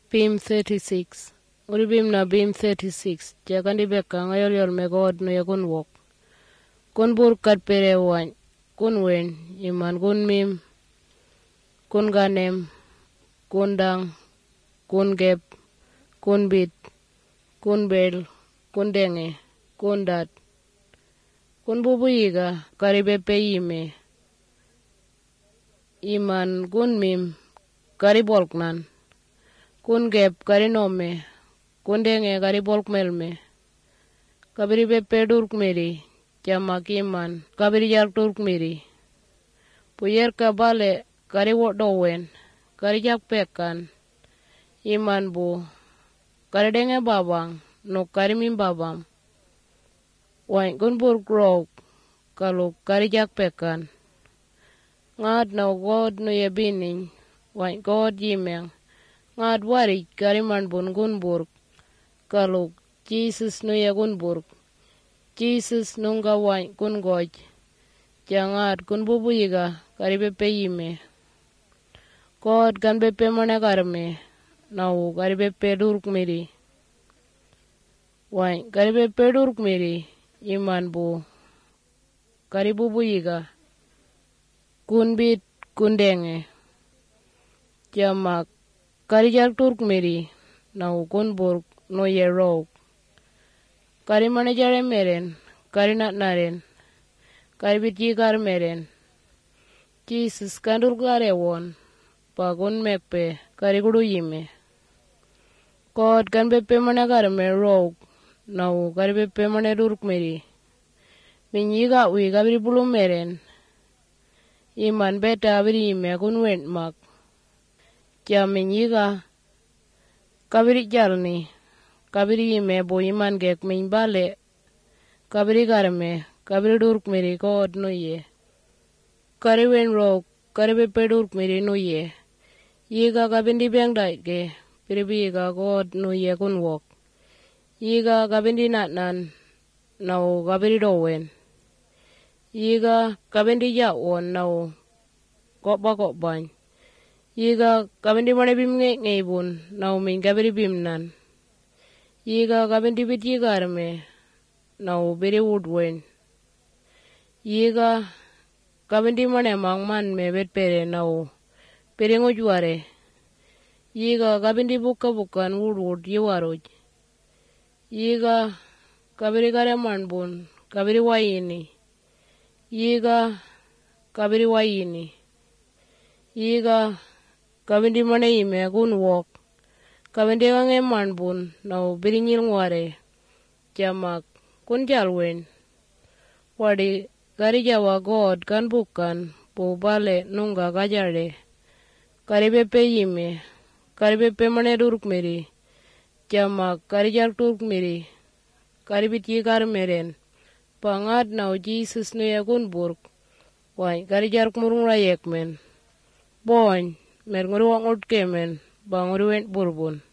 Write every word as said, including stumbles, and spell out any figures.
Beam thirty-six. Uri beam na beam thirty-six. Jakandi beka ngayol yor me God no yakun wok. Kun bur kat pere wan. Kun wen. Iman kun mim. Kun ganem. Kun dang. Kun gep. Kun bit. Kun bel. Kun denge. Kun dat. Kun bubu yiga. Karibe pe yime. Iman kun mim. Kari bolknan. Kun gep kari nome. Kun denge kari bolk melme. Kabiri bepe durk meri. Jamak iman. Kabiri jak durk meri. Puyer kabale kari wot dowen. Kari jak pekan. Iman bu. Kari denge babang. No kari mim babam. Wain kun bur grok. Kalau kari jak pekan. Ngad na God no yabining. Wain God yimeng. Ngad wari kari man bun gun burk. Kalau Jesus no ya gun burk. Jesus nunga wain kun goj. Jangat kun bubu yiga kari bepe yime. God kan bepe mana karme. Nau kari bepe durk meri. Wain kari bepe durk meri. Iman bu. Kari bubu yiga. Kun bit kun denge. Jamak. Kari jak durk meri. Nau kun burk no ye rok. Kari mana jare meren. Kari nat naren. Kari bit jikar meren. Jesus kan durk gare won. Pa kun mekpe. Kari kudu yime. God kan bepe mana karme rok. Nau kari bepe mana durk meri. Min yiga ui kabiri bulum meren. Iman beta abiri yime kun went mak. Jam min yiga. Kabiri jalni. Kabiri yime bo iman gek min bale. Kabiri karme. Kabiri durk meri God no ye. Kari wen rok. Kari bepe durk meri no ye. Yiga kabindi beng daike. Piribi yiga God no ye kun wok. Yiga kabindi natnan. Nau kabiri dowen. Yiga kabindi jawon nau. Kokba kokbany. Yiga kabindi mana bim nge ngebun. Nau min kabiri bimnan. Yiga kabindi biti karme. Nau biri woodwen. Yiga kabindi mana mangman me bet pere nau. Pere ngujware. Yiga kabindi buka bukan woodwood yiwaruj. Yiga kabiri kare manbun. Kabiri wayini. Yiga kabiri wayini. Yiga kabindi mana ime kun wok. Kabindi kange manbun. Nau biri nyil ngware. Jamak kun jalwen. Wadi kari jawa God kan bukan. Po bale nunga kajare. Kari bepe yime. Kari bepe mana durk meri. Jamak kari jak durk meri. Kari biti kar meren. Pangat nau Jesus no ya kun burk. Wain kari jar kumurung rayek men. Boy, mer nguru wangut kemen. Banguru went burbun.